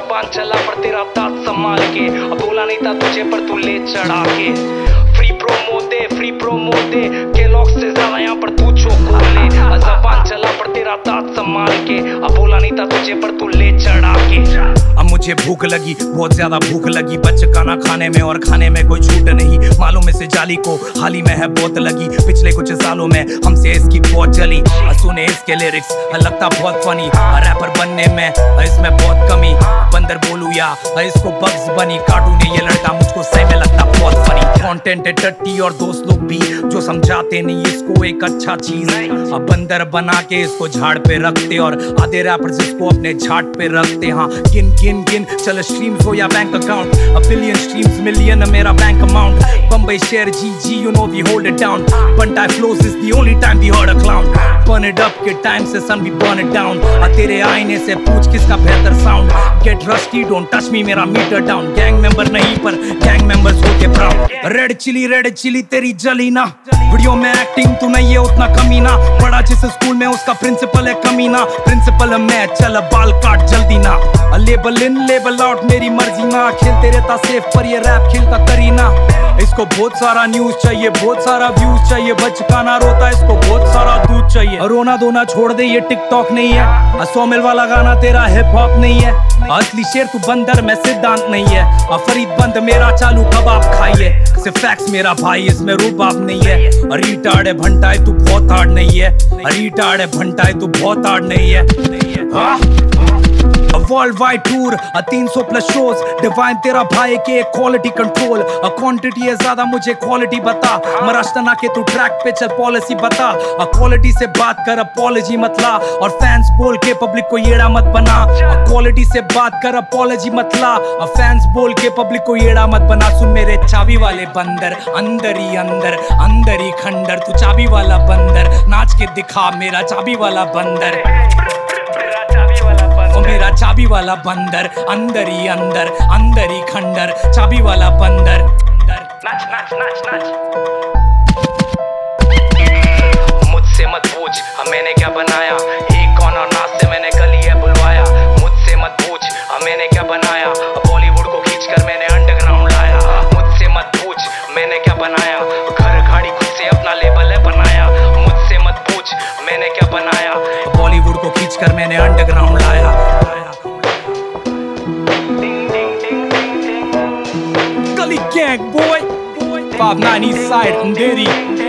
जबान चला पर तेरा दांत संभाल के, अब बोला नहीं था तुझे पर तू ले चढ़ा के। फ्री प्रोमो दे केलॉग्स से ज्यादा यहाँ पर तू चोको ले। जबान चला पर तेरा दांत संभाल के, अब बोला नहीं था तुझे पर तू ले चढ़ा के। अब मुझे भूख लगी, बहुत ज्यादा भूख लगी, बच खाना खाने में और खाने में कोई छूट नहीं। मालूम में से जाली को हाल ही में है बहुत लगी, पिछले कुछ सालों में हमसे इसकी बहुत जली। सुने इसके लिरिक्स लगता बहुत फनी, रैपर बनने में इसमें बहुत कमी। बंदर बोलू या इसको बग्स बनी, कार्टून है ये लड़का मुझको सही में लगता बहुत फनी। कंटेंट है टट्टी और दोस्त लोग भी जो समझाते नहीं इसको एक अच्छा चीज। अब बंदर बना के इसको झाड़ पे रखते और आधे रैपर्स इसको अपने झाट पे रखते। हाँ गिन गिन गिन चल स्ट्रीम्स हो या bank account, a billion streams million मेरा बैंक अमाउंट। बम्बई शहर G you know we hold it down, बंटा flows is the only time we heard a clown. Burn it up के टाइम से son we burn it down, तेरे आईने से पूछ किसका बेहतर sound. Get rusty don't touch me मेरा मीटर डाउन, गैंग मेंबर नहीं पर गैंग मेंबर्स होके प्राउड। रेड चिली तेरी जली ना, वीडियो में एक्टिंग तू नहीं है उतना कमीना। पढ़ा जिस स्कूल में उसका प्रिंसिपल है कमीना, प्रिंसिपल मैं चल बाल काट जल्दी ना। लेबल इन लेबल आउट मेरी मर्जी ना, खेलते रहता सेफ पर ये रैप खेलता करीना। इसको बहुत सारा न्यूज चाहिए, बहुत सारा व्यूज चाहिए, बचकाना रोता इसको बहुत सारा दूध चाहिए। रोना धोना छोड़ दे ये टिकटॉक नहीं है, 100 मिल वाला गाना तेरा हिप हॉप नहीं है। असली शेर तू बंदर में सिद्धांत नहीं है, फरीद बंद मेरा चालू कबाब खाइए। सिर्फ फैक्स मेरा भाई इसमें रूबाब नहीं है। रिटार्ड है भंटाए तू बहुत हार्ड नहीं है, रिटार्ड है भंटाए तू बहुत हार्ड नहीं है। World wide tour 300 plus shows, Divine तेरा भाई के क्वालिटी कंट्रोल। क्वांटिटी है ज्यादा मुझे क्वालिटी बता, मराश्तना के तू ट्रैक पे चल पॉलिसी बता। क्वालिटी से बात कर अपॉलॉजी मत ला, और फैंस बोल के पब्लिक को येड़ा मत बना। क्वालिटी से बात कर अपॉलॉजी मत ला, फैंस बोल के पब्लिक को येड़ा मत बना। सुन मेरे चाबी वाले बंदर अंदर ही खंडर, तू चाबी वाला बंदर नाच के दिखा मेरा चाबी वाला बंदर। मेरा चाबी वाला बंदर अंदर ही खंडर, चाबी वाला बंदर। नाच नाच नाच नाच। मुझसे मत पूछ मैंने क्या बनाया, एक कौन और नाच से मैंने गली है बुलवाया। मुझसे मत पूछ मैंने क्या बनाया, बॉलीवुड को खींचकर मैंने अंडरग्राउंड लाया। मुझसे मत पूछ मैंने क्या बनाया, घर गाड़ी खुद से अपना लेबल है बनाया। मुझसे मत पूछ मैंने क्या बनाया, बॉलीवुड को खींचकर मैंने अंडरग्राउंड लाया। Gully gang boy, 59 East Side, Andheri.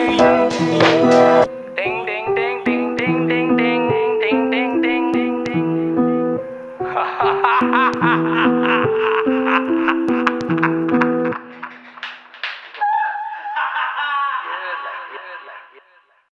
Ding ding ding ding ding ding ding ding ding ding ding ding. Ha ha ha ha ha ha ha ha.